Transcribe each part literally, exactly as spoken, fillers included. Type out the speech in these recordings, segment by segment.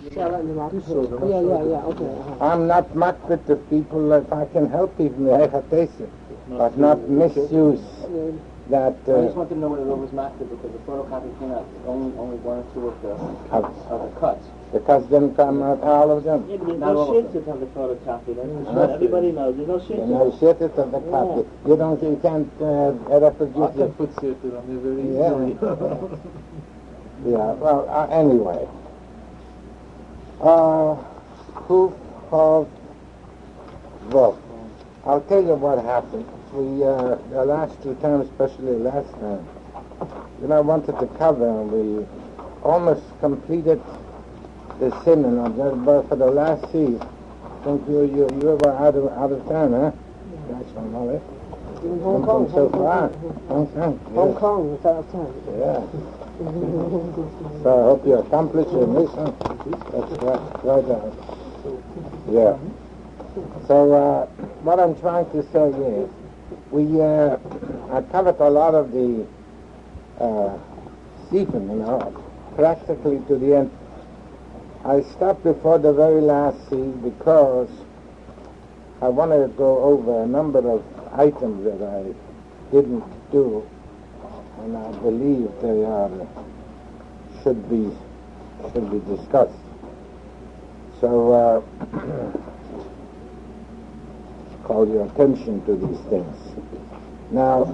Sell it in the market. Oh, yeah, yeah, yeah, okay. Uh-huh. I'm not makbet of people if I can help people, but not misuse Yeah. that. I just Uh, wanted to know whether it was makbet because the photocopy came out only only one or two of the cuts. of the cuts. The cuts didn't come out, all of them. Yeah, but there's Not no all of shit them. to have the photocopy. That's for Yeah. sure. Everybody knows. There's no shit You to know, it. shit it of the copy. You don't, you can't uh, reproduce I can it. put circuit on there very Yeah. easily. Yeah, well, uh, anyway. Uh, proof of vote. I'll tell you what happened. We, uh, the last two times, especially last time, you know, I wanted to cover, and we almost completed the sin, but for the last seat, I think you, you, you were out of, out of town, huh? That's from Holly. In Hong Kong. So Hong far. Kong. Hong Kong. Hong Yes. Kong, it's out of town. Yeah. So I hope you accomplish your mission. That's right, right on. Yeah. So uh, what I'm trying to say is, we uh, I covered a lot of the uh, Stephen, you know, practically to the end. I stopped before the very last scene because I wanted to go over a number of items that I didn't do, and I believe they are should be should be discussed. So uh, call your attention to these things. Now,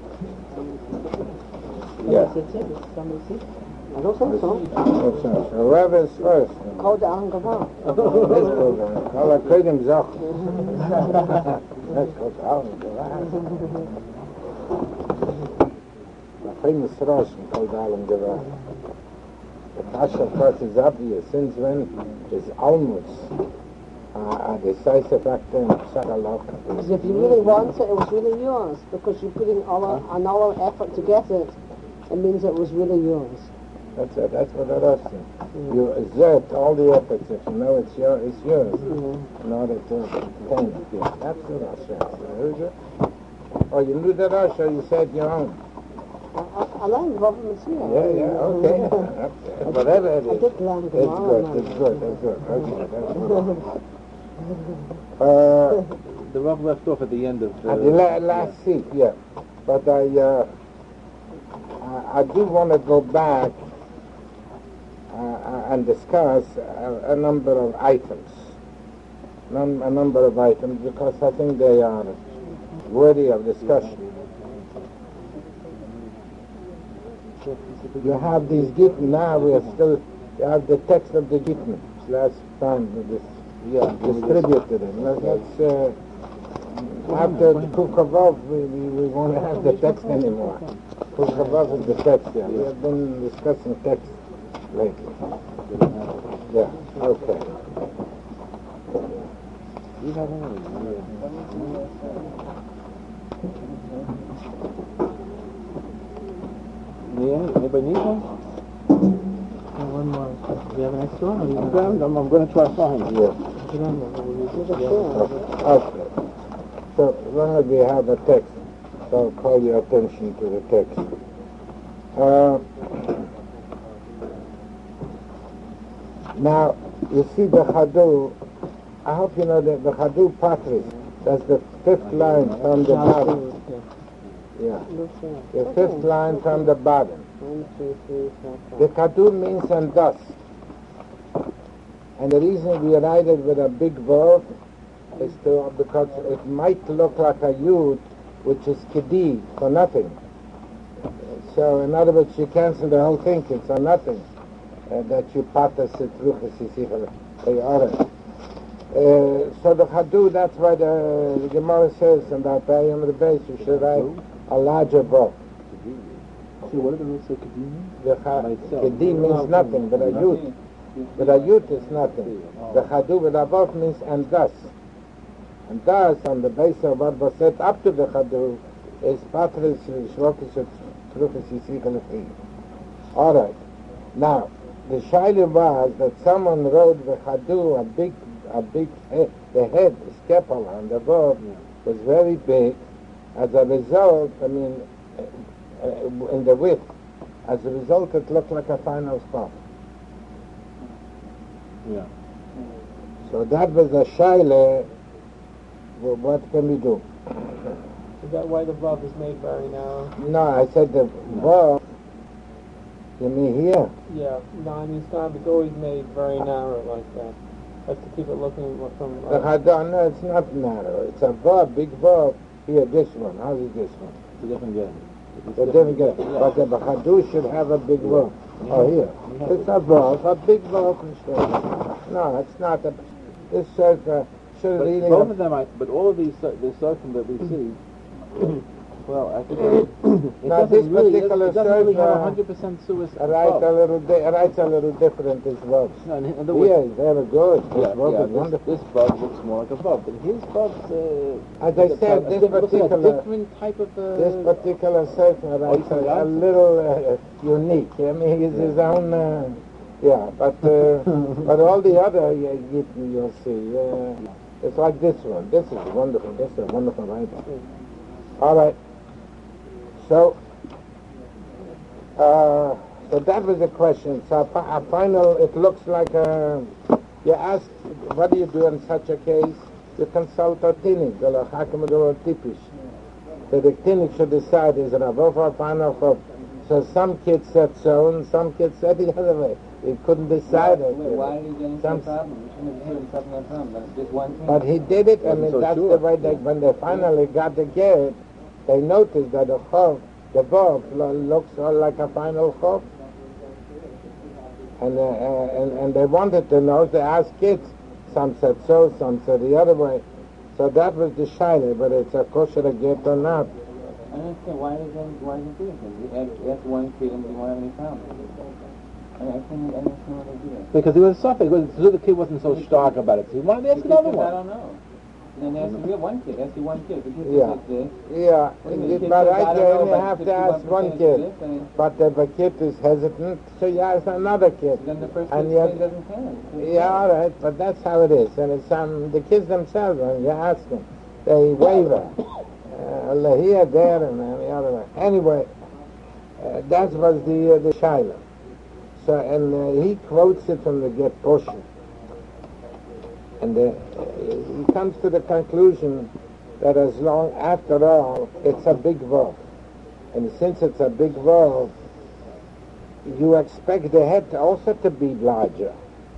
yeah. I don't think so. So, so whoever's first. Called the Angava. This program. Call a Kredim Zach. That's called Angava. The famous Russian called Angava. The Tasha, of course, is obvious. Since when is almost uh, a decisive factor in Psakalok? Because if you really want it, it was really yours. Because you're putting all a, an all effort to get it, it means it was really yours. That's it. That's what it is. Mm. You exert all the efforts. If you know it's your, it's yours, mm-hmm. in order to obtain it. Yeah, that's what I said. Oh, you knew that, Russia? You said your own. I, I, I learned the government's here. Yeah, yeah, okay. okay. Whatever it is. I did learn it's tomorrow. Good. It's good. It's good. Okay, that's good. uh, The Rav left off at the end of the... At the la- last yeah. seat, yeah. But I, uh, I, I do want to go back Uh, and discuss a, a number of items, Num- a number of items, because I think they are worthy of discussion. You have these Gittin, now we are still, you have the text of the Gittin, last time we dis- yeah, distributed it. Let's, let's uh, after Kukavov, we, we, we won't have the text anymore. Kukavov is the text, yeah. We have been discussing text lately. Yeah, okay. Yeah, anybody need one? One more. Do you have an extra one? Or you I'm, going, I'm, I'm going to try to find it. Yeah. Okay. So, as long as we have a text, so I'll call your attention to the text. Uh, Now, you see the Chadu, I hope you know that the Chadu Patris, that's the fifth line from the bottom. Yeah, the fifth line from the bottom. The Chadu means and thus. And the reason we write it with a big verb is to, because it might look like a yud, which is kedi, for nothing. So, in other words, you cancel the whole thing, it's for nothing. Uh, that you patas it they are. So the Chadu, that's why the, the Gemara says in the Payam of the base, you should write a larger book. So what did it say Kedi mean? The Kedi means nothing, but a youth. But a youth is nothing. The Chadu with a book means and thus. And thus, on the base of what was set up to the Chadu, is Patris Shvokish Truchis. All right. Now, the shaila was that someone wrote the Chadu, a big, a big head, the head, the scapula on the book was very big. As a result, I mean, uh, uh, in the width, as a result, it looked like a final stop. Yeah. So that was a shaila. Well, what can we do? Is that why the vav is made very narrow? No, I said the vav. You mean here? Yeah. No, I mean stop. It's always made very narrow like that. That's to keep it looking from. The Uh, Hadar, no, it's not narrow. It's a vav, big vav. Here, this one. How's it this one? It's a different game. It's It didn't get. But the Bachadu should have a big vav. Oh, here. It's a vav, a big vav. No, it's not. A, this says uh, should But really both have. of them, I, but all of these, cir- the circum that we see, well, I think it, it Now, doesn't this really, it particular doesn't really have circle, a hundred percent suicide. Write a little, di- writes a little different as well. No, in, in other Here words, is very good. This yeah, vav yeah, is wonderful. this, this bug looks more like a bug, but his bug's, uh, As I it's a- said, a this diff- looks like a particular- different type of, uh, This particular sefer writes a, a little uh, unique. I mean, he's his own. Uh, yeah, but uh, but all the other you, you, you'll see. Uh, it's like this one. This is wonderful. This is a wonderful writer. All right. So, uh, so that was the question. So a, fi- a final. It looks like a. You ask, what do you do in such a case? You consult a tinik, the hakim or tipish. So the clinic should decide is it a vote or a final vote. So some kids said so, and some kids said the other way. He couldn't decide it. Wait, why did he get into Some- a problem? You shouldn't have put himself in a problem. That's just one thing. But he did it, and Wasn't so that's sure. the way they, when they finally got the get, they noticed that the chov, the vote lo- looks all like a final chov. And, uh, uh, and and they wanted to know. They asked kids. Some said so, some said the other way. So that was the shaila, but it's a kosher get or not. I don't understand why does he why does he do it? He asked, asked one kid and he didn't have any problem. I, I can't I understand what they do. because he was suffering, because so the kid wasn't so stark about it, so he wanted to ask another I one. don't know. And then ask him, we have one kid, ask you one kid. The kid Yeah. says this. Yeah, Wait a minute, but kid says, right I don't there know, you but have to ask fifty-one one percent kid. is this, and But if a kid is hesitant, so you ask another kid. then the first And kid yet- says doesn't count. Yeah, all right, but that's how it is. And it's um, the kids themselves, when you ask them, they waver. Uh, here, there, and then the other way. Anyway, uh, that was the uh, the shaila. So, and uh, he quotes it from the Get portion. And uh, he comes to the conclusion that as long, after all, it's a big vav. And since it's a big vav, you expect the head also to be larger.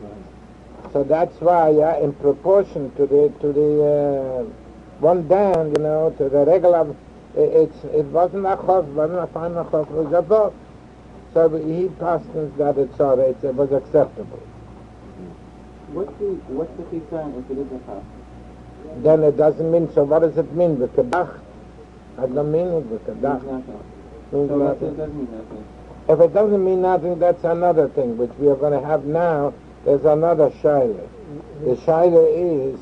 So that's why, yeah, in proportion to the to the uh, one down, you know, to the regular, it, it's it wasn't a chof, wasn't a final chof, it was a vav. So he postulates that it's all right, it was acceptable. What's the what's the concern if it is a chaf? Then it doesn't mean. So what does it mean? V'kedach? I don't mean it. It means V'kedach nothing. means So let's say nothing. it doesn't mean nothing. If it doesn't mean nothing, that's another thing, which we are going to have now. There's another shaila. The shaila is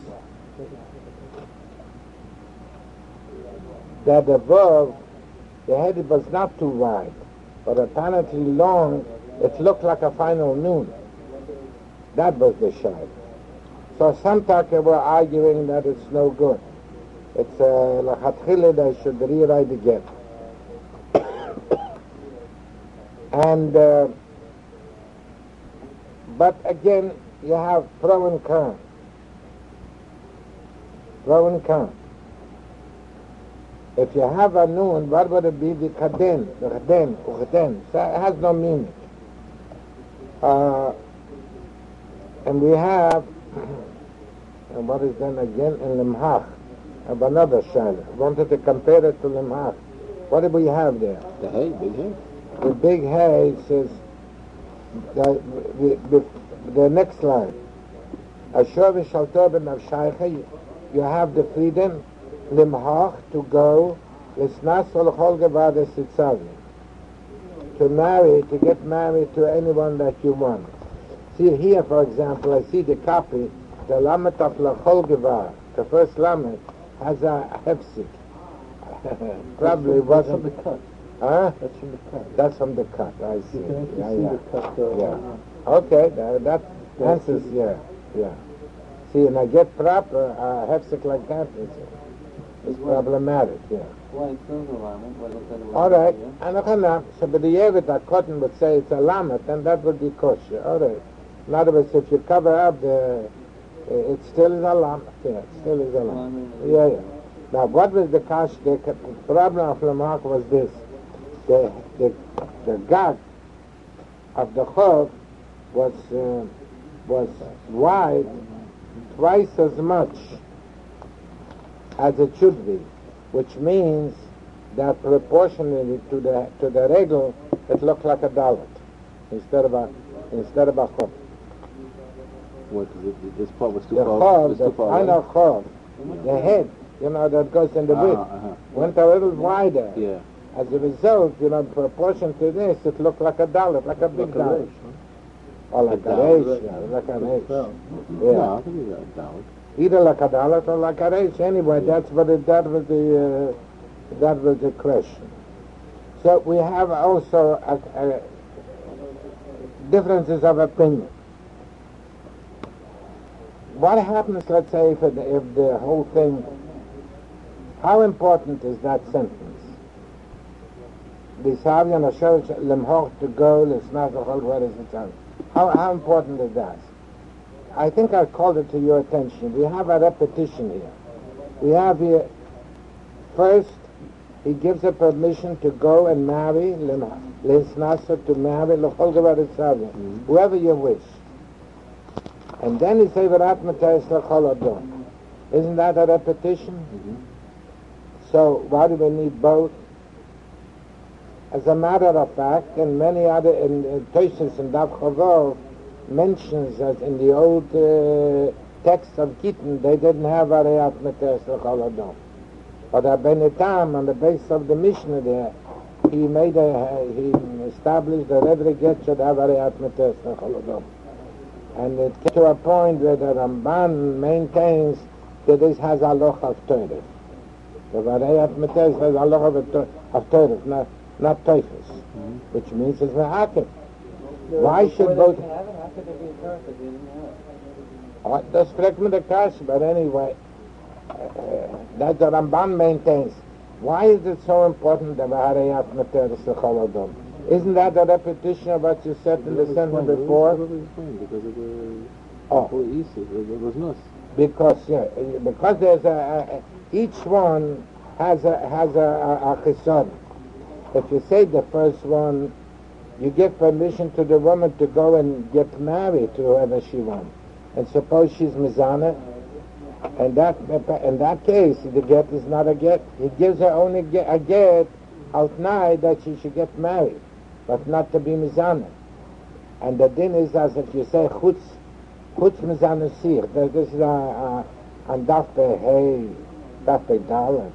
that the verb, the head was not too wide, but apparently long. It looked like a final noon. That was the shaila. So some taka were arguing that it's no good. It's uh, lachatchila they should rewrite again. And uh, but again, you have pro and con. Pro and con. If you have a noon, what would it be? The kaden, the kaden, kaden. So it has no meaning. Uh, and we have, and what is then again in limhach? Of another shaila. I wanted to compare it to limhach. What do we have there? The hay, big hay. The big hay says, the, the, the, the next line, Ashur v'shaltor b'nafshaycha, you have the freedom, limhach, to go, l'snas v'l'chol gevada sitzavim, to marry, to get married to anyone that you want. See here, for example, I see the copy, the lamet of l'chol gevada, the first lamet, has a hefsik. Probably wasn't. That's from the cut. Huh? That's from the cut. That's from the cut, I see. You can actually Yeah, see yeah. the cut. Uh, Yeah. Okay, that, that answers, yeah, yeah. See, and I get proper, uh, hefsek like that, it's, it's problematic, yeah. Why it's still a lamet? What looks like a lamet? All right, Yeah. and okay, now, so but the Yevet, that cotton would say it's a lamet, and that would be kosher, all right. In other words, if you cover up the, it still is a lamb. Yeah, it still is a lamb. Yeah, yeah. Now, what was the cash? The problem of Lamarck was this: the the the gag of the chov was uh, was wide twice as much as it should be, which means that proportionally to the to the regal, it looked like a dalet instead of a instead of a chov. What? Because this part was too The far. chov, was the too far final away. chov, the head, you know, that goes in the Ah, width, uh-huh. went a little wider. Yeah. As a result, you know, in proportion to this, it looked like a dalet, like a big Like a dalet. resh, huh? Or like a dalet, resh, yeah, like a resh. No, Yeah. I think it's a dalet. Either like a dalet or like a resh. Anyway, that's what it, that was the, uh, that was the question. So we have also a, a differences of opinion. What happens, let's say, if, it, if the whole thing, how important is that sentence? B'savya nashosh lemhoch to go, l'snas l'chol dvaris v'tzad. How how important is that? I think I called it to your attention. We have a repetition here. We have here, first, he gives a permission to go and marry, l'snas to marry l'chol dvaris v'tzad, whoever you wish. And then he says, "V'rat matayis l'chol adon." Isn't that a repetition? Mm-hmm. So why do we need both? As a matter of fact, and many other in Tosis and Dav Chavov mentions that in the old uh, texts of Gittin they didn't have Arayat Matayis l'chol adon. But Rabbeinu Tam, on the basis of the Mishnah there, he made a he established that every get should have Arayat Matayis l'chol adon. And it came to a point where the Ramban maintains that this has a loch of Torah. The Varayat Matayis has a loch of Torah, not, not Teufus, mm-hmm. which means it's Me'akim. Why should both... How could there be a curse if they didn't have it? Oh, that's correct with the Kash, but anyway, uh, that the Ramban maintains. Why is it so important that Varayat Matayis l'chol adon? Isn't that a repetition of what you said in the sentence before? Because of the oh. There was nus. Because yeah, because there's a, a each one has a has a, a, a chesed. If you say the first one, you give permission to the woman to go and get married to whoever she wants. And suppose she's mizana, and that in that case the get is not a get. He gives her only get, a get out night that she should get married, but not to be mizana. And the din is as if you say chutz, chutz mizana sir. This is a, a on daf hey, daf dalet,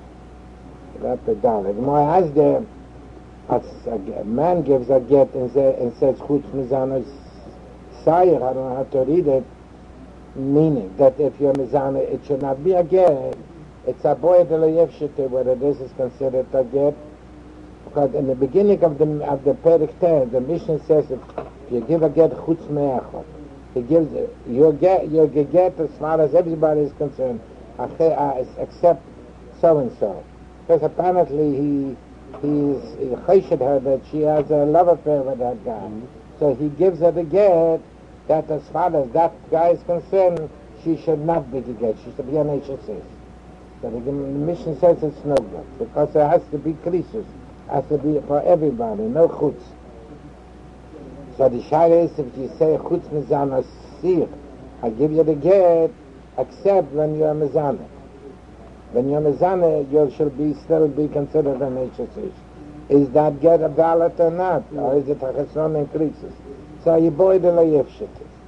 daf dalet. My as the as a man gives a get and, say, and says chutz mizana sir. I don't know how to read it. Meaning that if you're mizana, it should not be a get. It's a boy de loyevshite whether this is considered a get. Because in the beginning of the of the Perek ten, the Mishnah says if you give a get chutz me'achot, he gives your get your get as far as everybody is concerned, except so and so, because apparently he he's he chesed her that she has a love affair with that guy, mm-hmm. so he gives her the get that as far as that guy is concerned, she should not be the get, she should be an H S S. So the Mishnah says it's no good because there has to be krisus. Has to be for everybody, no chutz. So the shayla is if you say chutz mizana sir, I give you the get, except when you are mizana. When you are mizana, you should be still be considered an H S H. Is that get a valid or not, yeah. or is it a cheson increases? So you boy the layef shit.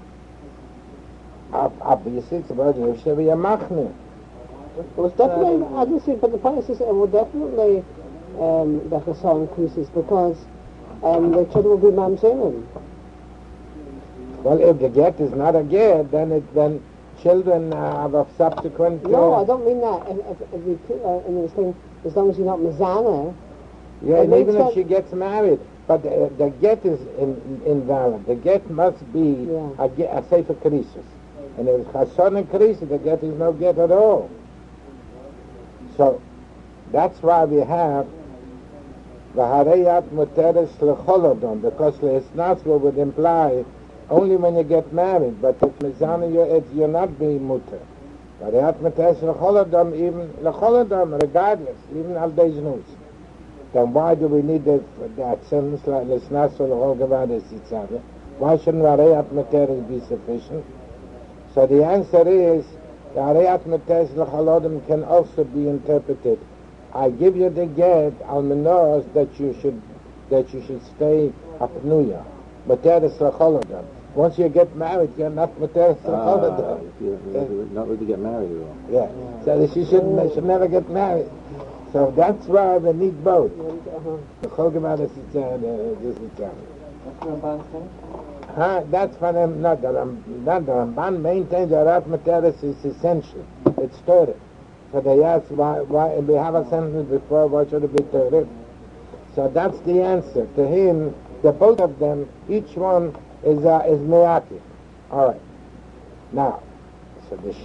Obviously, it's about you should be a machne. It was definitely, I didn't see, but the point is, it will definitely. Um, the chesed increases because um, the children will be mamzerim. Well, if the get is not a get, then it, then children uh, have a subsequent. Uh, no, I don't mean that. If, if, if you put uh, in this thing, as long as you're not mizana. Yeah, and even if she gets married, but the, the get is in, invalid. The get must be yeah. a, get, a sefer krisis, and if chesed increases, the get is no get at all. So that's why we have. V'harayat muteres l'chol adon, because le'esnaslo would imply only when you get married. But if mizana, you're, you're not being mutter. Ariat Materes L'choladam, even L'choladam, regardless, even al news. Then why do we need that, that sentence like L'snas or L'chol Sitzada? Why shouldn't Ariat Materes be sufficient? So the answer is, the Ariat Materes L'choladam can also be interpreted. I give you the get al menorahs that you should that you should stay apnuya. Materes L'choladam. Once you get married, you're not Materes L'choladam. Uh, you're not really get married at all. Yeah. So she should should never get married. So that's why we need both. The Chol is this That's what Ramban saying? Huh? That's for them. Not the Ram, not the Ramban maintains that Rat Materes is essential. It's Torah. So they ask why why we have a sentence before. Why should it be Torah? So that's the answer to him. The both of them, each one is uh, is me'akiv. All right. Now, so this.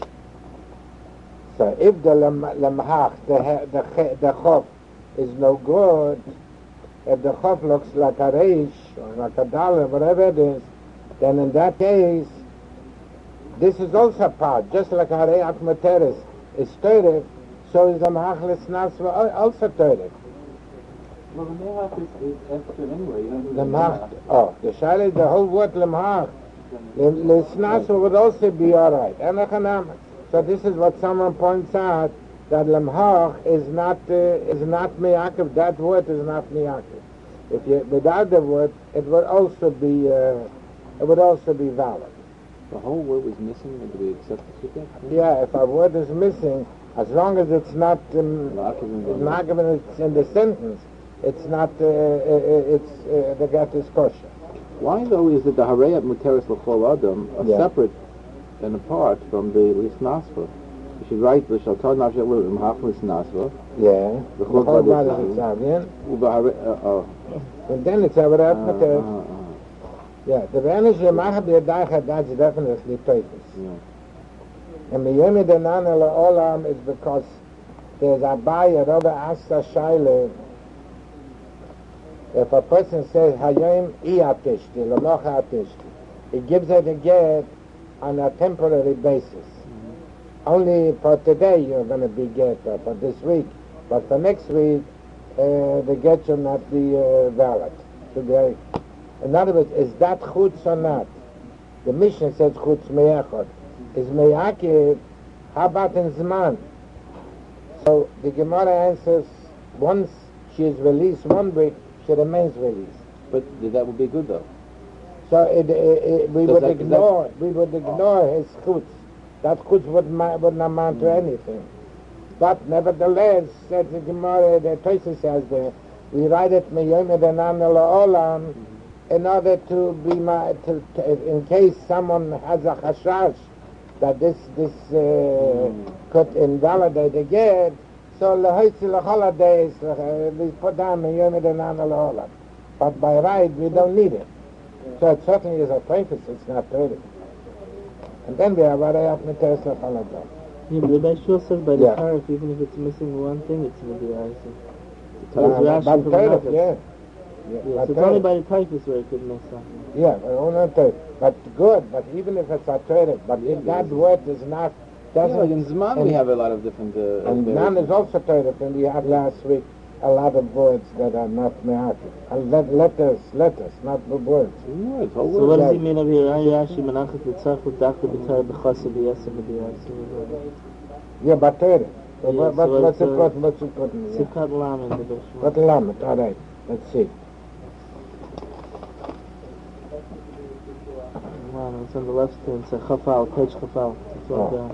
So if the lemhach, the the the chof, is no good, if the chof looks like a reish or like a dollar, whatever it is, then in that case, this is also part, just like a re'at materes is teiref, so is the lemhach l'snas also teiref. Well, the Mehach is, is extra anyway. You don't do the Lemhach, oh, the shayla, the whole word lemhach, l'snas would also be all right. Anachanam. So this is what someone points out, that lemhach is not uh, is not me'akiv. That word is not me'akiv. If you without the word, it would also be uh, it would also be valid. The whole word was missing, and do we accept the shidduch? Yeah, if a word is missing, as long as it's not um, me'akiv and it's in the sentence, it's not uh, uh, it's uh, the get is kosher. Why though is it the harayat muteris l'chol adam are Yeah. separate and apart from the lisnasva? You should write the shaltar nafshe l'im hach lisnasva. Yeah. The Chol chol b'ad b'ad is Italian, uh, and then it's a rat uh, materes. uh, uh, Yeah, the Vanish Yamacha B'yadaycha, that's definitely Toifus. yeah. And Miyemi Denana La'olam is because there's a Abaya, Rabbi Asa Shaila. If a person says, Hayom Iyatishti, L'noch Atishti, he gives it a get on a temporary basis. Mm-hmm. Only for today you're going to be get, or for this week. But for next week, uh, the get should not be uh, valid. Should be, in other words, is that chutz or not? The Mishnah says chutz meyachot. Is meyakiv, how about in Zman? So the Gemara answers, once she is released one week, she remains released. But that would be good though. So it, it, it, we Does would that- ignore, we would ignore his chutz. That chutz would, ma- would not amount to anything. But nevertheless, says the Gemara, the Tosfos says there, we write it meyom edanan la'olam, in order to be ma- to, to, in case someone has a chashash that this this uh, mm. could invalidate the get, so lehoitzi l'chol days we put down meyom edanan la'olam. But by right we don't need it. So it certainly is a purpose, it's not thirty. And then we have Arayat Materes L'chol Adam. Yeah, but the Bashur says by the Yeah. Tarif, even if it's missing one thing, it's with the Arisa. Uh, Rashi but from Torah, Nuggets. yeah. Yeah, Yeah, but so it's Torah. only by the typhus where it could mess up. Yeah, but only Torah. But good, but even if it's a Torah, but if that word is not, Yeah, doesn't, like in Zman we and- have a lot of different. Uh, and none is also Torah, and we had last week a lot of words that are not me'akiv. And let, letters, letters, not the words. Words, whole So words. what does Yeah. he mean over here? Ay Rashi menachet l'tzarch l'dachta b'tar b'chasa b'yasa b'diyasa. Yeah, but Torah. So Yeah, what, what, so what's it's, uh, important, what's important? Yeah. Sikat lam in the Bashur. What lamet, all right, let's see. Lam, it's on the left hand, it's a chafal, page chafal. It's all Oh, down.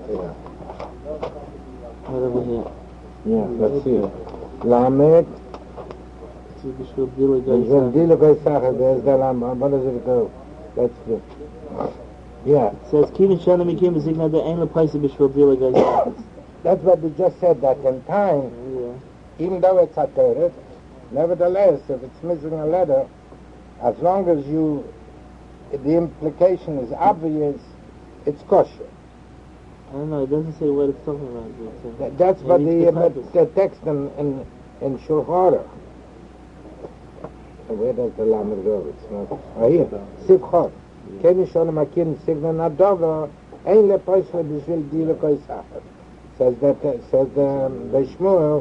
yeah. Right over here. Yeah, let's see. Lamet, It's a Bashur Dila there's a Gaisa. deal of Isaac, there's the Lamet, what does it go? Let's see. Yeah. It says, Kivin Shana Mikim is Ignada Ein Lepaisa Bashur Dila Gaisa. That's what we just said, that in time, Yeah. even though it's a Torah, nevertheless, if it's missing a letter, as long as you, the implication is obvious, it's kosher. I don't know, it doesn't say what it's talking about. But it's, uh, That, that's it what needs the, the uh, purpose. the text in, in, in Shulchan Aruch. So where does the lamed go? It's not, oh here, Sivchot. Kenne schon mal Kind signen a dover, ein le Poisle bishvil dile koi sacher. Says that, says the, the Shmuel,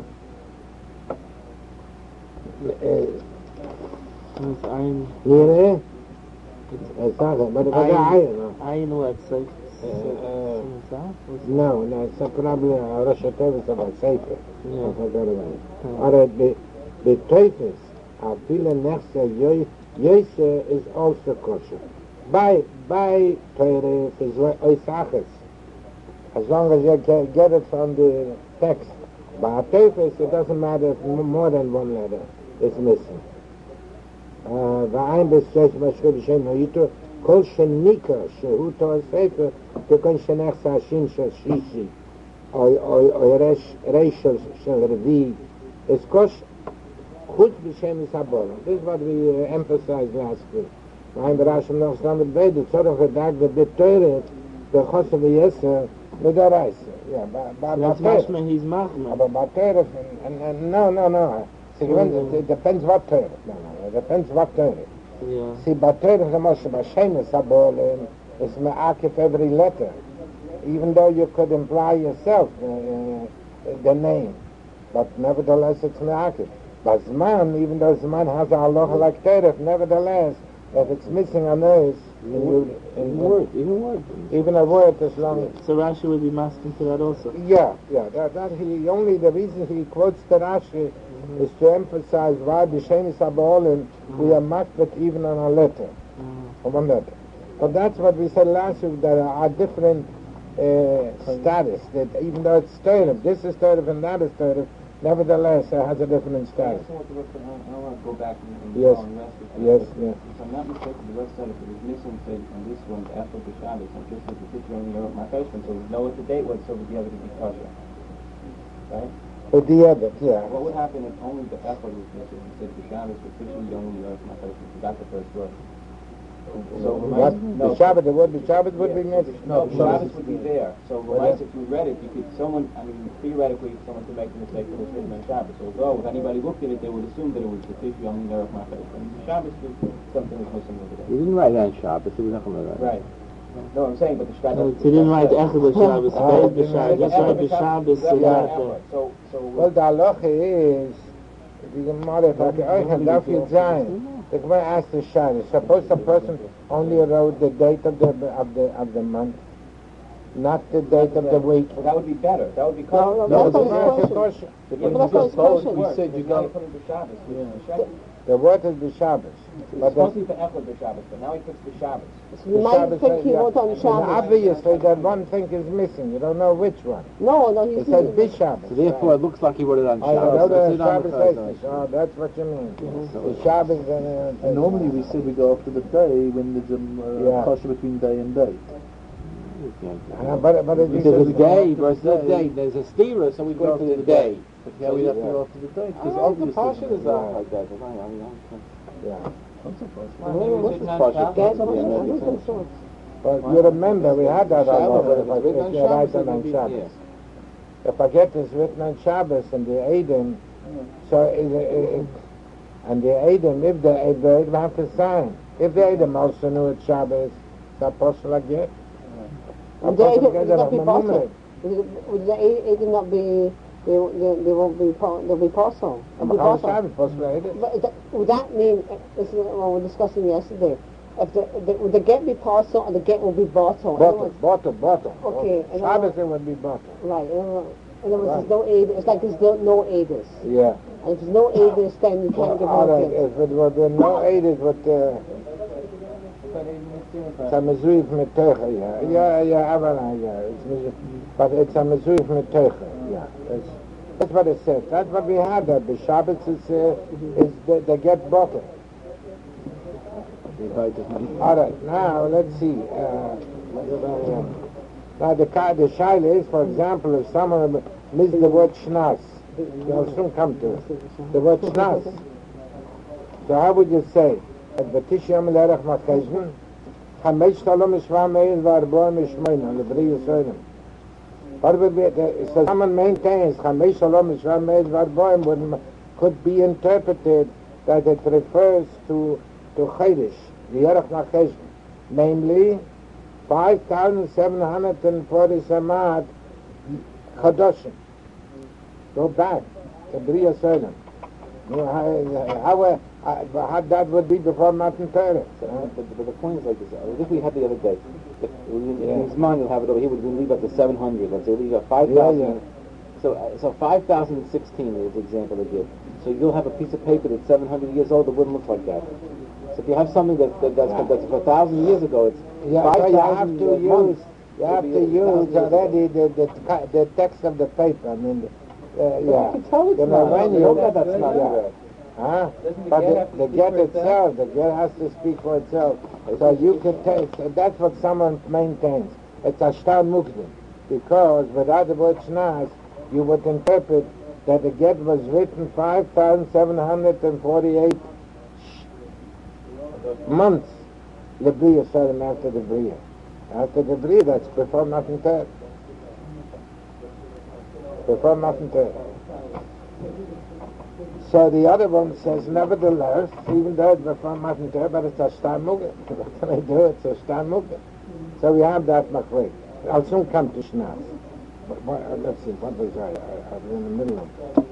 It's ein, Nire, Sache, but it was a iron, no? ein word, so, Uh, no, no, it's a probably a Rosh Hashanah of a Sefer. Yeah. I forgot about it. Alright, the, the Teufels, a viele Nechse, Yoise is also kosher. By, by Teure, is Oisachas. As long as you can get it from the text. By a Teufels, it doesn't matter if m- more than one letter is missing. והעין בסייש משהו בשם היתו, כל שניקה שהוא תואר ספר, תקון שנך סעשים של שלישי, או רש של רביעי, is kosh chutz b'shem isabol. This is what we uh, emphasized last week. Mein Berashim noch stammet beide, zorach gedag de beteure, de chosse v'yeser, mit der Reise. Ja, ba That's ba mashma, he's machma. aber beteure, and, and, no, no, no. See, when, it depends what teure. No, no, it depends what teure. Yeah. See, beteure, the moshe b'shem isabol, is me'akif every letter. Even though you could imply yourself uh, uh, the name. But nevertheless it's me'akif. But Zman, even though Zman has a halacha like Teref, nevertheless, if it's missing a nose, in, you, in, Even word, even word. even a word as long as... So Rashi would be masking to that also. Yeah, yeah, that, that he, only the reason he quotes the Rashi mm-hmm. is to emphasize why B'Shem Yisaba'olim, mm-hmm. we are makbet even on a letter, mm-hmm. on one letter. But that's what we said last week, there are different uh, status, that even though it's Teref, this is Teref and that is Teref, nevertheless, it has a different status. I want to go back and, and Yes. on the rest of Yes, it. yes. If I'm not mistaken, the rest of it was missing, say, on this one, after the Shabbos, and just with the picture on your my first one, so we know what the date was, so we'd be able to be kosher. Right? But the other, yeah. What would happen if only the effort was missing? He said the Shabbos was officially only yours, my first one, forgot the first word. So What? no, The Shabbat, the word the Shabbat would yeah. be missing? No, the Shabbos would be there. So, Well, right, yeah. if you read it, you could, someone, I mean, theoretically, someone could make the mistake that it was written on Shabbos. So, although, if anybody looked at it, they would assume that it was the officially only there of my face. And the Shabbos was something that was missing over He there. didn't write on Shabbos, he was not going to write. Right. No, I'm saying, but the Shabbos... He didn't write Echad B'Shabbos, Oh, Beis B'Shabbos, just write B'Shabbos, so Yeah. that... So, so... Well, the halacha is, the Gemara, if I can, I can darf you sein. The Gemara asked the Shabbos, suppose a person only wrote the date of the, of the, of the month, not the date of the week. Well, that would be better. That would be... No, no, No, that's the not his word question. is Yeah, but that's not his question. We said you got to put it to Shabbos. Yeah. the word is the Shabbos. It's But supposed the, to be for Echad B'Shabbos, but now he puts the Shabbos. You might think he wrote on and Shabbos. obviously that one thing is missing, you don't know which one. No, no, It he's says not. Bishabbos. So therefore, it looks like he wrote it on I know Shabbos. the It's on Shabbos the says, oh, that's what you mean. The So- Shabbos and... Uh, And normally we say we go after the day when there's a uh, Yeah. kasha between day and day. Uh, but, but it Because says it's day versus the day, there's a stira, so we go for the day. But yeah, we have to go after the day because obviously. The Pasha is Yeah. not like that. I mean, I mean, Yeah. what's the Pasha? That's Yeah, what maybe I'm so. saying. But you remember, we had that Shabbos, halacha, if, I- it's written if on you write Shabbos, it it would on be- Shabbos. yeah. If I get this written on Shabbos and the Edom, so it, it, it, and the Edom, if the, if the Edom have to sign, if the Edom also knew it's Shabbos, it's apostle again. Would the Edom would not be possible? Would the Edom not be, they, they, they won't be, pa- they'll be possible? They'll be How is possible. Shabbos supposed to read it? But that, would that mean, uh, this is what we were discussing yesterday, if the, the, would the get be parcel or the get will be bottle? In other Bottle, words- bottle, bottle. Okay, and Shabbos it would be bottle. Right, in other words, in other words, there's no aid, it's like there's no, no aiders. Yeah. And if there's no aiders, then you can't give All out right, gifts. if it would be no aid, it would, uh, it's a mezuyif metocha, yeah. Yeah, yeah, Avana, yeah. It's mezuyif, but it's a mezuyif metocha, yeah. That's, that's what it says. That's what we had, that the Shabbos is, uh, is the, the get bottle. All right, now let's see. Uh, now the ka- the shaila is, for example, if someone missed the word shnas, you'll soon come to it. The word shnas. So how would you say? At Batisham Lerach Makazin, Hamesh Talom Ishva Meir Varboa Mishmain, on the Bri Yisraelim. What would be, the, so someone maintains Hamesh Talom Ishva Meir Varboa could be interpreted that it refers to to Chaydish, the Yerach Makazin. namely five thousand seven hundred forty samad Chodoshim. Go back to Bria Solim. How, how, how that would be before Matan Torah. Uh, but, but the point is like this, uh, if we had the other day, if, in, in yeah. his mind he'll have it over here, we leave up to seven hundred, let's say we leave up five thousand. Yeah, yeah. So, uh, so five thousand sixteen is the example they give. So you'll have a piece of paper that's seven hundred years old that wouldn't look like that. So if you have something that, that that's, yeah. that's a thousand years ago, it's yeah, five thousand so you have to use, you have to use already the, the, the text of the paper. I mean, uh, yeah. You can tell it's you know, not. When you Don't know that's yeah. not yeah. Huh? Doesn't the but get the, the get itself, the get has to speak for itself. So you can take, so that's what someone maintains. It's a shtar mukdim. Because without the word shnas, you would interpret that the get was written five thousand seven hundred forty-eight months, the Bria started after the Bria. After the Bria, that's before Matan Torah. Before Matan Torah. So the other one says, nevertheless, even though it's before Matan Torah, but it's a shtar mukdim. What can I do? It's a shtar mukdim. So we have that machrei. I'll soon come to shnas. But what, uh, let's see, what was I? I, I was in the middle of it.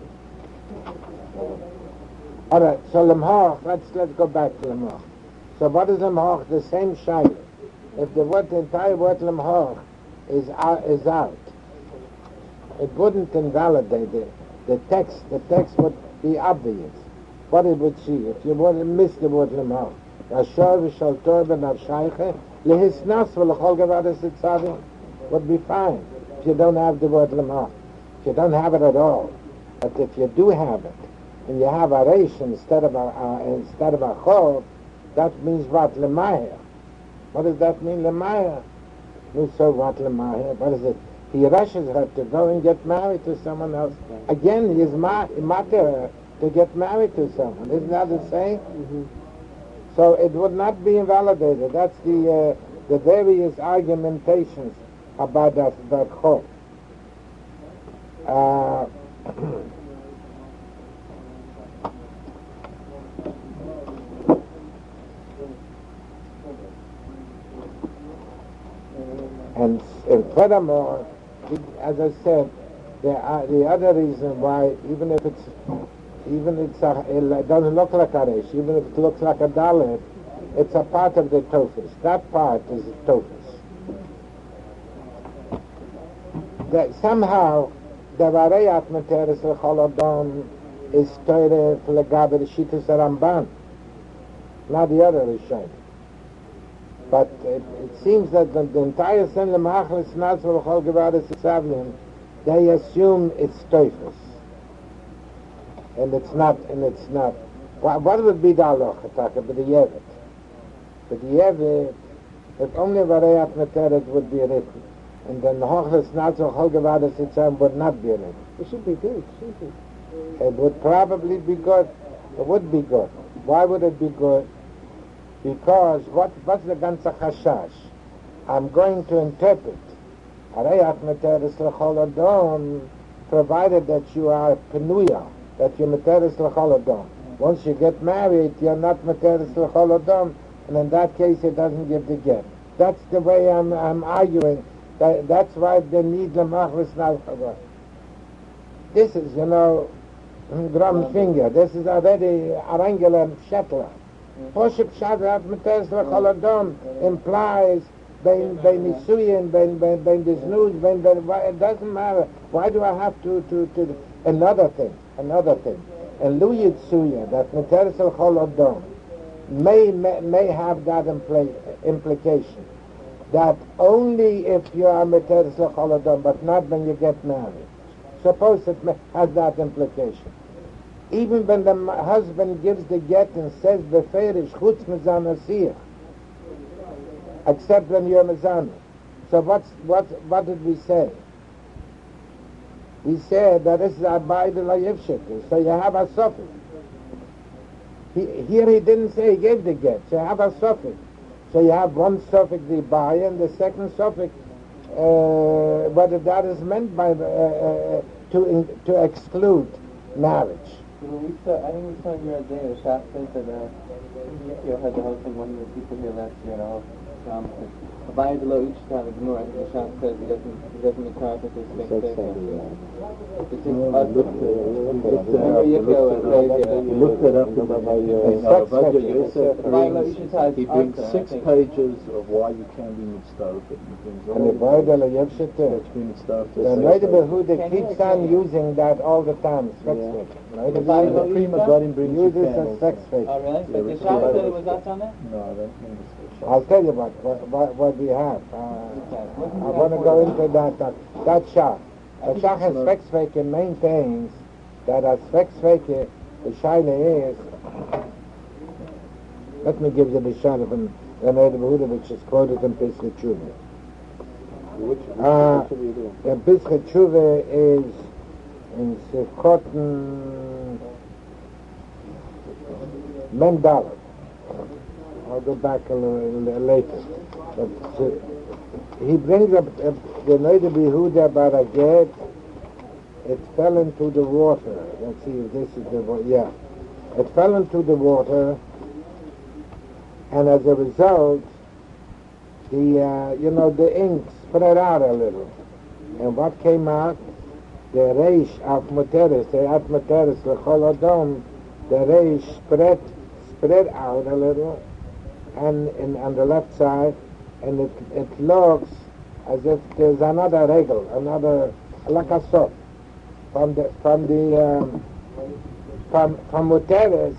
All right, so lemhach, let's, let's go back to lemhach. So what is lemhach? The same shayla. If the word, the entire word lemhach is, uh, is out, it wouldn't invalidate it. The text, the text would be obvious. What it would see, if you would miss the word lemhach. Ashar v'shal tor b'nav shayche, lehisnas v'lechol gavadas etzavim, would be fine. If you don't have the word lemach, if you don't have it at all, but if you do have it, and you have a reish instead of a uh, instead of a chov, that means what lemahir. What does that mean, lemahir? You so what lemahir? What is it? He rushes her to go and get married to someone else. Again, he is ma- matter to get married to someone. Isn't that the same? Mm-hmm. So it would not be invalidated. That's the uh, the various argumentations about that that chok. Uh, and, and furthermore, it, as I said, there are the other reason why, even if it's even it's a, it doesn't look like a resh, even if it looks like a dalet, it's a part of the tofus. That part is tofus. That somehow the varayat materis l'chol adam is toire flegabe the shittas Ramban, not the other Rishonim. But it, it seems that the, the entire sin lemachlis naz l'chol gavadas etzavim, they assume it's toifus, and it's not. And it's not. What, what would be the halacha? Taka b'di yevet. B'di yevet, if only varayat materis would be written, and then the Hochles Nazor Holgevadas itself would not be in it. It should be good, shouldn't it? It would probably be good. It would be good. Why would it be good? Because what, what's the ganze chashash? I'm going to interpret Arayat Materis L'chol Adon, provided that you are Penuya, that you're Materis L'chol Adon. Once you get married, you're not Materis L'chol Adon, and in that case it doesn't give the get. That's the way I'm, I'm arguing. That, that's why they need the machlis now. This is, you know, drum finger. This is already Arangela Shetler. Hoship Shadrat Metes L'Choladon implies Ben Ben Nisuyin, Ben Ben Ben Disnuz, Ben Ben. It doesn't matter. Why do I have to to to another thing? Another thing. And Luyit Suya that Metes L'Choladon may, may may have that impl- implication. That only if you are Meteres L'chol Adam, but not when you get married. Suppose it has that implication. Even when the husband gives the get and says Beferish Chutz Mezana Siyah, except when you're Mezana. So what's, what, what did we say? We said that this is Abayid L'Yivshik, so you have a suffix. He, here he didn't say he gave the get, so you have a suffix. So you have one suffix, the by, and the second suffix, uh, whether that is meant by uh, uh, to in, to exclude marriage. Well, we saw, I think we saw in your day, the Shach says that uh, You heard the whole thing, one of the people here last year, and all Tom said, Abaya de lo each time the Gemara, I think the Shah says he doesn't, he doesn't interpret this thing. It's just us. Remember Yikko and Savior. You looked it up in the Rabbi Yosef. He brings six pages of why you can't be mitzvah. And the Bible, you have shit there. The Noida Behuda keeps on using that all the time, sex fake. The Prima Godim brings you uses a camels. sex fake. Oh, really? But the Shah said it was us on there? No, I don't think it's I'll tell you what, what, what, what we have. Uh, I want to go into that. That, that Shah. The Shah has sex fake and maintains that as sex fake, the Shaila is. Let me give you the Shah from the Noida Behuda, which is quoted in Pesach Tshuva. Which, Uh, which are you doing? The Pesach Tshuva is in Sechoten Mendal. I'll go back a little later. But uh, he brings up uh, the Noida Behuda Baraget. It fell into the water. Let's see if this is the wa- yeah. It fell into the water, and as a result, the uh, you know the ink spread out a little. And what came out? The reish of Muteris, the at Muteris, L'chol Adom, the reish spread spread out a little, and in on the left side, and it it looks as if there's another regel, another like a soap from the from the um, from from Muteris.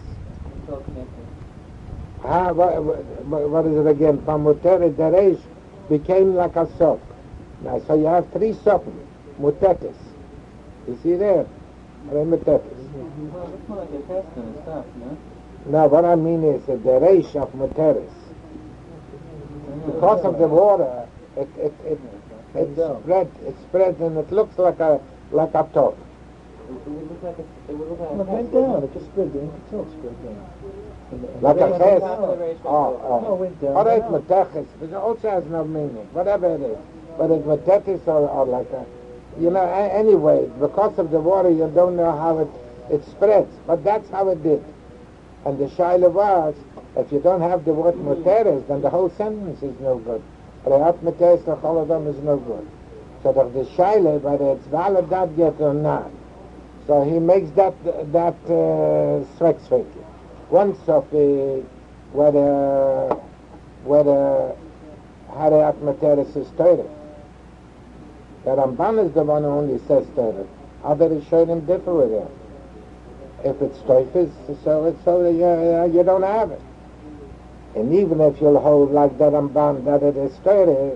Ah, what, what, what is it again? From Muteris, the reish became like a soap. Now, so you have three soap, Mutetis. You see there? Mutetis. Well, it's more like a test and stuff, no? Now, what I mean is that the reish of Muteris, because of the water, it it it, it spread it spread and it looks like a like a top. It would look like a, it would look like It a went test. down, it just spread down, it's all spread down. Like a Top fest. of the race Oh, was- oh. it went down. All right, Mutechis, it also has no meaning, whatever it is. But it's Mutetis or, or like a, you know, a- anyway, because of the water, you don't know how it, it spreads. But that's how it did. And the Shaila was, if you don't have the word Muteris, then the whole sentence is no good. Re'at Muteris l'chol adam is no good. So the, the Shaila, whether it's valid that yet or not, so he makes that, that, uh, sex fake. One Sophie, whether, whether Hariat Materis is Torah. The Ramban is the one who only says Torah. Other Rishonim differ with him. If it's Toifis, so it's so you, uh, you don't have it. And even if you'll hold like the Ramban that it is Torah,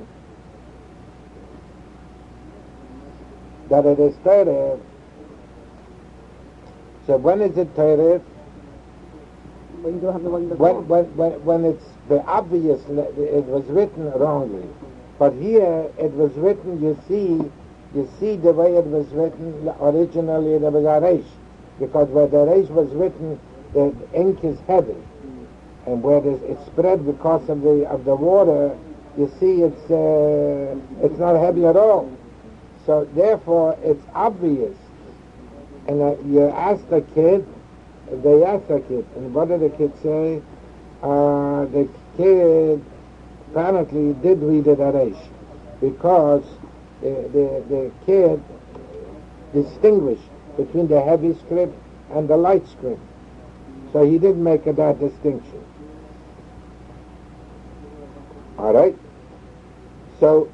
that it is Torah, so when is it Torah? When you don't have the one before. When, when, when, when it's the obvious, it was written wrongly. But here, it was written, you see, you see the way it was written, originally there was a reish. Because where the reish was written, the ink is heavy. And where it, it's spread because of the, of the water, you see it's, uh, it's not heavy at all. So therefore, it's obvious. And uh, you ask the kid, they ask the kid, and what did the kid say? Uh, the kid apparently did read it Aresh, because the, the, the kid distinguished between the heavy script and the light script. So he did make that distinction. All right? So,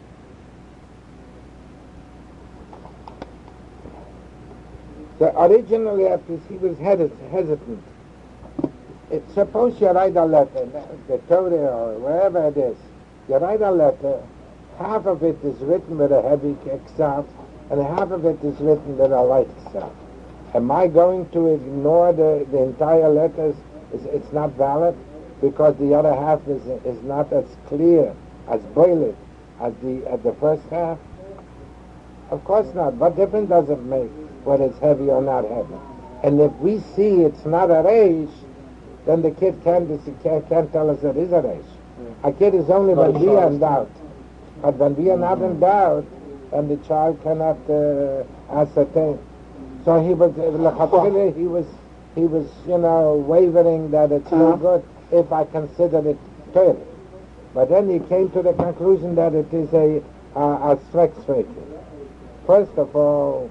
so originally, after he was hesit- hesitant. It, suppose you write a letter, the Torah or wherever it is, you write a letter, half of it is written with a heavy ksav, and half of it is written with a light ksav. Am I going to ignore the, the entire letter? It's, it's not valid because the other half is is not as clear, as boiling as the as the first half? Of course not. What difference does it make whether it's heavy or not heavy? And if we see it's not a reish, then the kid can't, can't, can't tell us it is a reish. A kid is only when we are in doubt. But when we are not in doubt, then the child cannot uh, ascertain. So he was, uh, he was, he was, you know, wavering that it's no good. if I consider it Torah. But then he came to the conclusion that it is a a, a Svek-Sveki. First of all,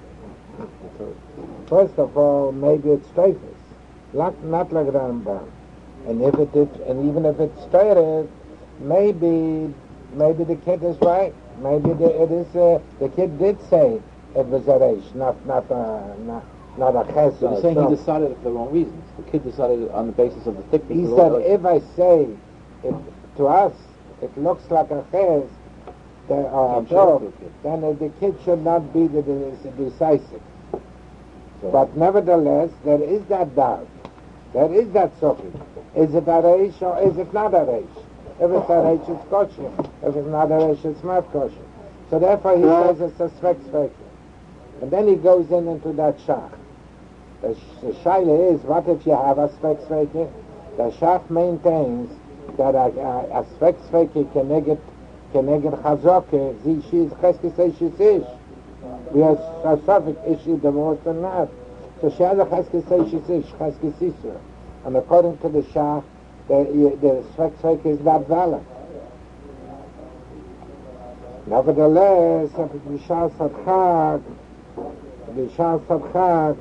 first of all, maybe it's Teufels, not, not like Rambam. And if it is, and even if it's Torah, maybe maybe the kid is right. Maybe the, it is uh, the kid did say it was a reish, not not a not, not a chesed. So you're saying so he decided it for the wrong reasons. The kid decided it on the basis of the thickness. He said, if I say it to us, it looks like a ches, the uh, joke, then uh, the kid should not be the, the, the decisive. So. But nevertheless, there is that doubt. There is that suffix. Is it a reish or is it not a reish? If it's a reish, it's kosher. If it's not a reish, it's not kosher. So therefore he yeah. says it's a svek-sveki. And then he goes in into that shach. The, sh- the shaila is, what if you have a svek-sveki? The shach maintains that a, a, a svek-sveki keneged keneged chazoke, zi she is cheskes eishis ish. We have a suffix issue divorced or not. So she has a cheskes eishis ish, cheskes isra. And according to the shach, the, the svek-sveki is not valid. Nevertheless, Bishal Sadchag, Bishal Sadchag,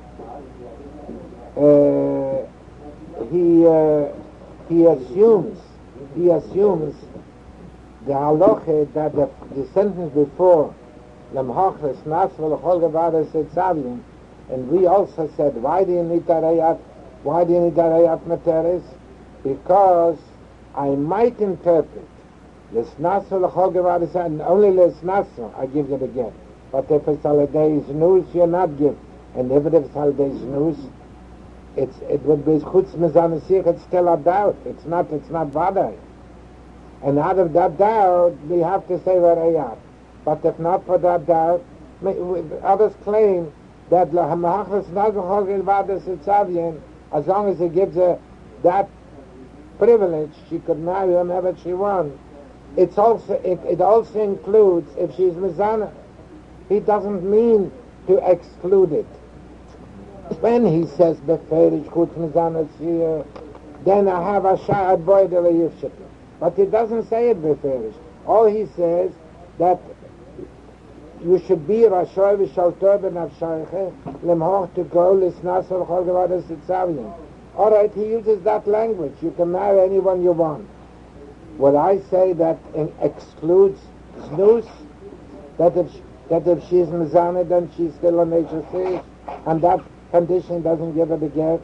uh, he uh, he assumes he assumes the halacha that the, the sentence before Lemhachres Nasval Cholgavadas Etzavim, and we also said, why do you need Arayat? Why do you need Arayat Materis? Because I might interpret L'snasu l'chol and only l'snasu, I give it again. But if it's holiday news, you're not give. And if it's holiday news, it's it would be chutz mezanasich. It's still a doubt. It's not. It's not vaday. And out of that doubt, we have to say varayat. But if not for that doubt, others claim that l'hamachas nazachol gilvadas etzavian, as long as he gives her that privilege, she could marry whomever she wants. It's also it, it also includes if she's mizana. He doesn't mean to exclude it. When he says beferish chutz mizana here, then I have a sha'ad boy de yifshit. But he doesn't say it beferish. All he says that you should be rashoy v'shaltor b'nafshayche lemhoch to go l'snasol chol gevadas etzavian. All right, he uses that language. You can marry anyone you want. Would I say that in excludes snus? That if that if she's mizana, then she's still a nature fish, and that condition doesn't give her the get?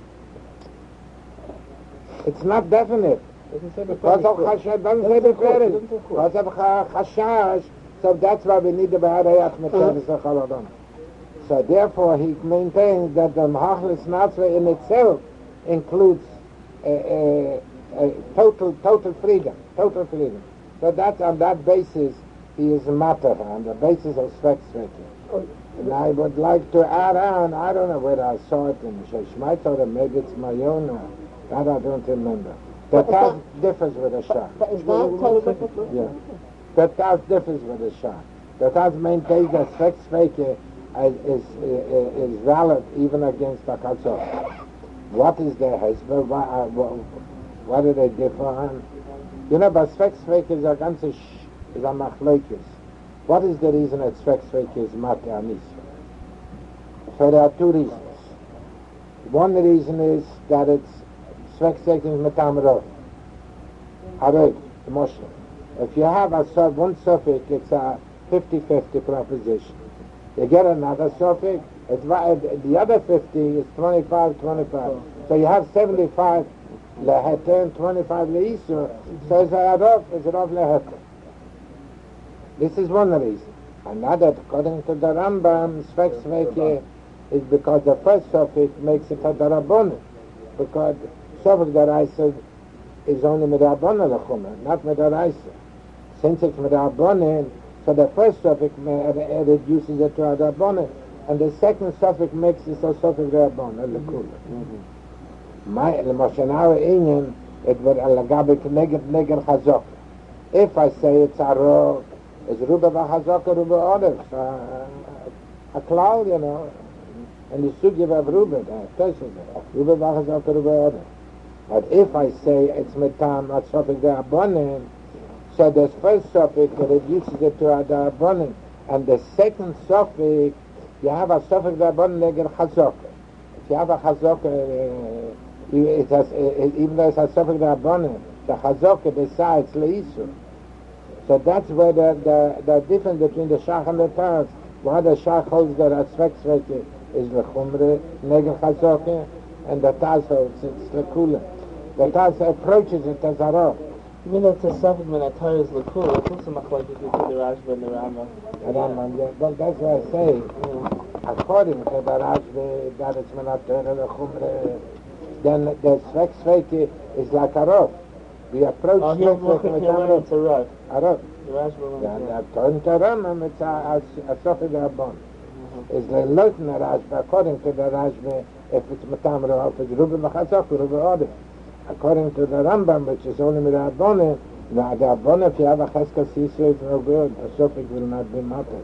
It's not definite. Because of chashash, doesn't say beferish. Because of chashash, so that's why we need the b'harayat meteres chaladon. So therefore, he maintains that the mahachlis natzre in itself includes a, a, a total, total freedom, total freedom. So that's on that basis he is a matter, on the basis of svek-sveki. Oh, and I would like to add on, I don't know whether I saw it in Sheshmaita or maybe it's my own, that I don't remember. That that differs with the Shah. But is that totally Yeah. That that differs with the Shah. That that maintains that svek-sveki is, is, is valid even against the Chatzor. What is their husband? What, uh, what, what do they differ on? You know, but svek-sveki is a ganze sh- is a machloikis. What is the reason that svek-sveki is mate anis? So there are two reasons. One reason is that it's svek-sveki is metam rov. Harov, the Moshe. If you have a one suffix, it's a fifty-fifty proposition. You get another suffix, it's, the other fifty is twenty-five twenty-five. So you have seventy-five leheter and twenty-five leisur. So it's a rov, it's a rov leheter. This is one reason. Another, according to the Rambam, svek-sveki is because the first suffix makes it a darabonah. Because suffix daraisa is only midarabonah lechumah, not midaraisa. Since it's midarabonah, so the first suffix reduces it to a darabonah, and the second suffix makes it a suffix darabonah lekula. My l'moshenav inyan it would alagabik neged neged chazok. If I say it's a roh, it's ruba v'chazok ruba others, a klal, you know, and the sugi of ruba, ruba v'chazok ruba others. But if I say it's Metam at Sofik Da'abonim, so there's first Sofik that reduces it to a Da'abonim, and the second Sofik, you have a Sofik Da'abonim Negel Chazokah. If you have a Chazokah, uh, it has, uh, even though it's a Sofik Da'abonim, the Chazokah besides Le'isu. So that's where the, the, the difference between the Shach and the Taz, why the Shach holds that Atzvek is the Chumre, Negel Chazokah, and the Taz holds it's the Kula. The Taz approaches it as a rock. Even though it's a suffix when a Torah is Lakul, it's also machlokes between the Rashba and the Rambam. The Rambam, yeah. Well, that's why I say, yeah. According to the Rashba, that it's Menatera, the Chumre, then the Svek Sveki is like a rock. We approach oh, he'll look at him, it's a rock. A rock. The Rashba and according to Rambam, it's a, a, a Sofik Da'abon. It's the Lotan Rashba, according to the Rashba, if it's Matam Roch, it's Ruba Machazok, Ruba Ode. According to the Rambam, which is only with the Abone, the Abone, if you have a Cheskas Yisrael, it's no good. A Sofik will not be matter.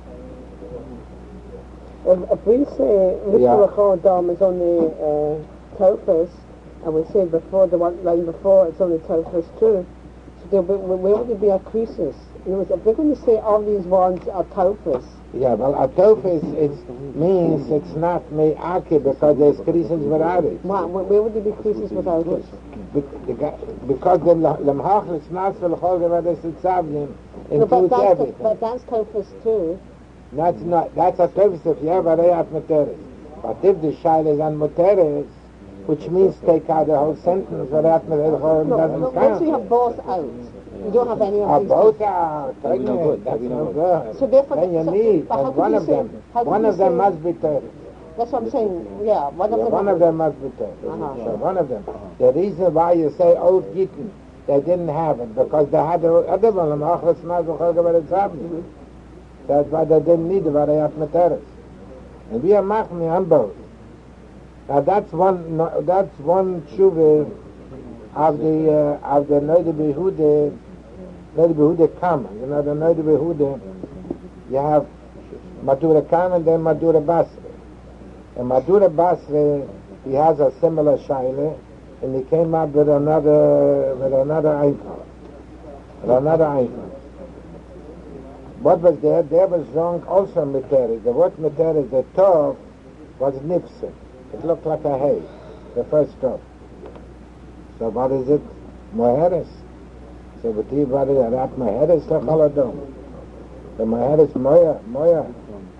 If, if we say Mister Lachor Dom is only uh, Tofus, and we say before the one line before it's only Tofus too, so there will, where would there be a creases? In other words, if we're going to say all these ones are Tofus, yeah, well, a Tofus it means it's not Me'aki because there's creases without it. Why, where would there be creases without it? Because the Lamhach L'Snas V'L'Chol Gevades Tzavim includes no, everything. But that's Tofus too. That's not, that's a Tofus if you have a Reyat Materis. But if the Shail is on Materis, which means take out the whole sentence, Reyat Materis no, doesn't no, count. Once we have both out, you don't have any of Ah, these. both are That'd be no good. That's That'd be no no good. good. So therefore, Then you so, need, but how and could one you of say- them, how could one you of them say- must be Torah. That's what I'm saying. Yeah, one of Yeah, them. one of them must be Torah. Uh-huh. So one of them. The reason why you say Old Gittin, they didn't have it, because they had the other one, Lamachras Mazachar Geveret Zabni. That's why they didn't need the Varayat Materis. And we are Machmi on both. Now that's one, no, that's one tshuva of the, uh, of the Noida Behude, Noida Behude Kama. You know, the Noida Behude, you have Madura Kama and then Madura Basra. And Madura Basra, he has a similar shaila, and he came up with another, with another icon. With another icon. What was there? There was wrong also Materis. The word Materis, the Tov, was Nipson. It looked like a hay, the first Tov. So what is it? Moheres. So what he what is it? Rat Moheres Lechaladom. The Moheres Moya, Moya.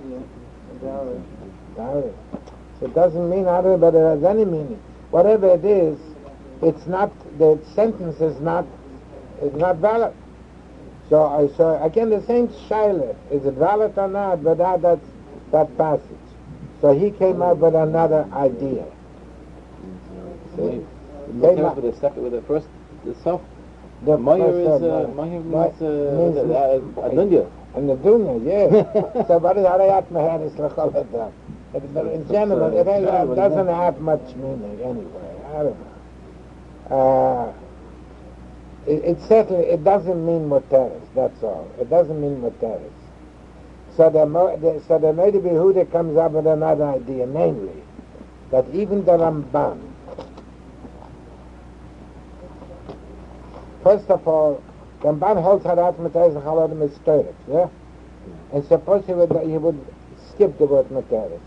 Dowry. So it doesn't mean other, but it has any meaning. Whatever it is, it's not, the sentence is not, is not valid. So, I so again, the same shaila, is it valid or not, without that, that passage. So he came up with another idea. See? Look at with the second, with the first, the self. The Maya first is, of, uh, Maya means, Maya uh, means- uh, uh, Adunya. And the dunya, yeah. So what is Harayat Meheres L'chol Adam? But in general, it, has, it doesn't have much meaning anyway. I don't know. Uh, it, it certainly, it doesn't mean Moteres, that's all. It doesn't mean Moteres. So the, the so the Noida Behuda comes up with another idea, namely, that even the Ramban, first of all, Ramban holds Harat Materis and Chaladim is Torah, yeah? And suppose he would, he would skip the word Materis.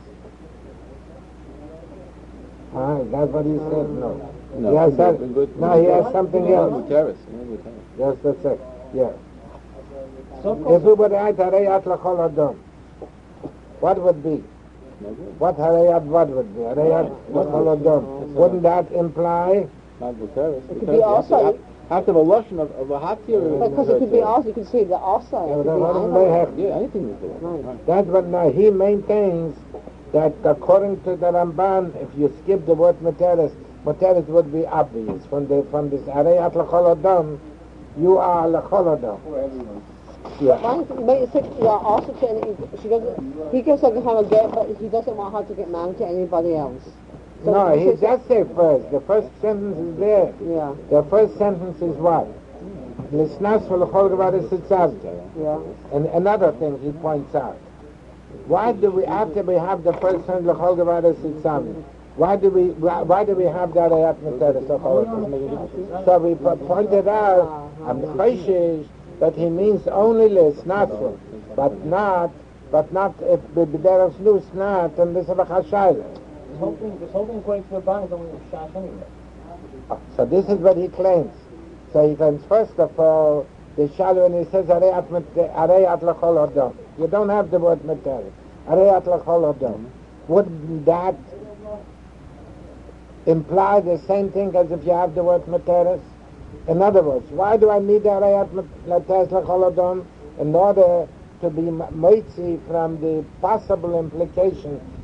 Ah, that's what he said? No. No, he has that, good, good, no, he has something else. Terrace. Yeah, Yes, that's it. Yeah. If we would write Harayat L'chol Adam, what would be? What Harayat what would be? Harayat L'chol Adam. Wouldn't that imply? Not the terrace. It could be also, Have to have a lotion of, of a hatir. because it could be also, you could say the also. Yeah, It that could one be may either. have- Yeah, anything is there. Right. That's what now he maintains that according to the Ramban, if you skip the word Materis, Materis would be obvious. From the from this Harayat L'chol Adam, you are L'chol Adam. Yeah. Why, but you think, yeah, also to any, she doesn't, he gives her a get, but he doesn't want her to get married to anybody else. So No, he he says- just say first. The first sentence is there. Yeah, The first sentence is what? L'snas v'l'chol gevades tzavta. yeah. And another thing he points out. Why do we, after we have the first sentence, l'chol gevades tzavta, Why do we why, why do we have that Arayat Materis L'chol Adam? So we po- pointed out I'm chayshish that he means only lisnatful, but not but not if the b'derech loose not and this is a chashayla. This whole thing, this whole thing according to Rabban is only a shash anyway. So this is what he claims. So he claims first of all the shalu when he says Arayat Arayat L'chol Adam. You don't have the word Materis. Arayat L'chol Adam. Wouldn't that imply the same thing as if you have the word Materis? In other words, why do I need the Arayat Materis L'chol Adam? In order to be moitzi from the possible implication